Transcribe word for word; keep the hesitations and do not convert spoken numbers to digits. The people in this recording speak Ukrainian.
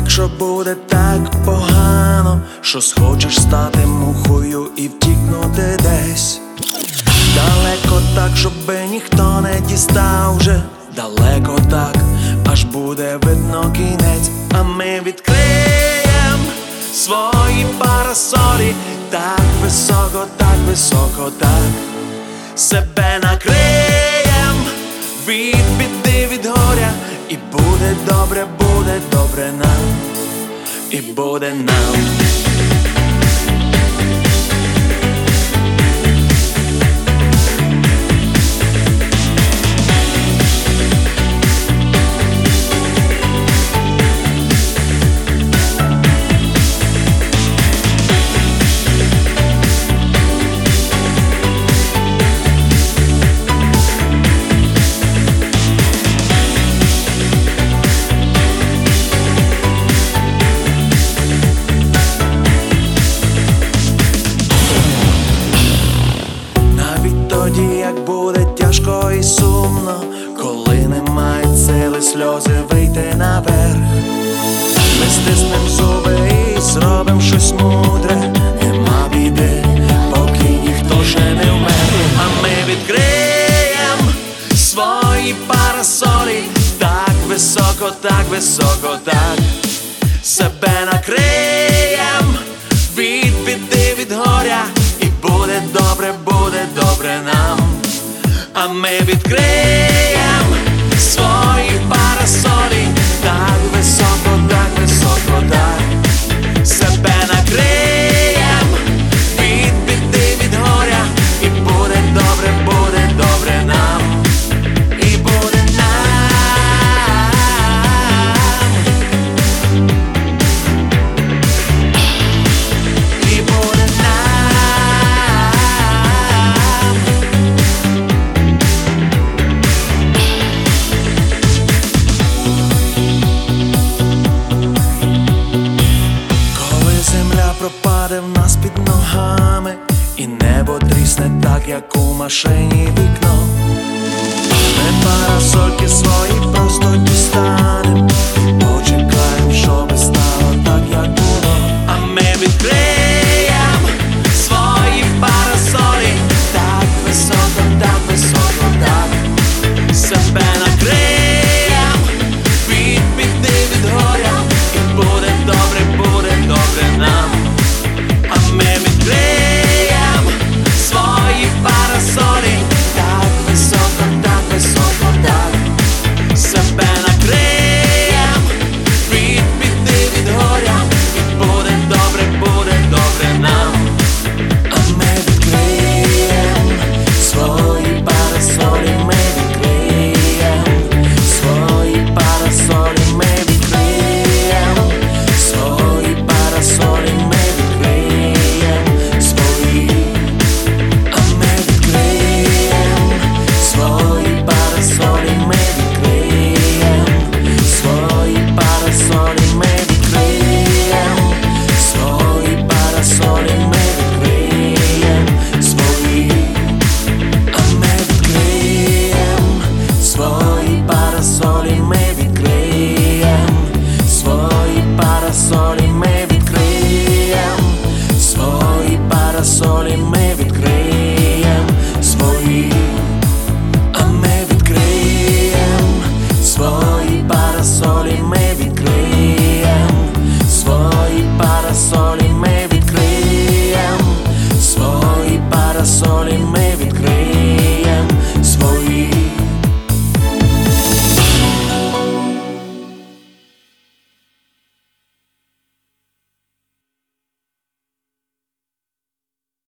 так, що буде так погано, що схочеш стати мухою і втікнути десь далеко так, щоби ніхто не дістав вже. Далеко так, аж буде видно кінець. А ми відкриєм свої парасолі так високо, так високо, так себе накриєм від біди, від горя. І буде добре, буде добре нам, і буде нам. Тоді, як буде тяжко і сумно, коли немає сили сльози вийти наверх, ми стиснем зуби і зробим щось мудре. Нема біди, поки ніхто ще не вмер. А ми відкриєм свої парасолі так високо, так високо, так себе накриєм від біди, від горя. І буде добре, буде добре нам. А ми відкриєм свої парасолі так високо, так високо, так себе накриєм від біди, від горя. І буде добре, буде добре нам, і буде нам, і буде нам. Пропаде в нас під ногами, і небо трісне так, як у машині вікно. Ми парасольки свої просто дістанем, почекаєм, щоби стало так, як було. А ми відкриєм свої парасолі так високо, так високо, так себе накриєм від біди, від горя. І буде добре, буде добре нам. А ми відкриєм свої парасолі так високо, так високо, так себе накриєм від біди, від горя. І буде добре, буде добре нам. А ми відкриєм свої парасолі, ми відкриєм свої парасолі, ми відкриєм свої парасолі, ми відкриєм свої. А ми відкриєм свої парасолі, ми відкриєм свої парасолі, ми відкриєм свої парасолі, ми відкриєм свої. А ми відкриєм свої парасолі, ми відкриєм свої парасолі, ми відкриєм свої парасолі, ми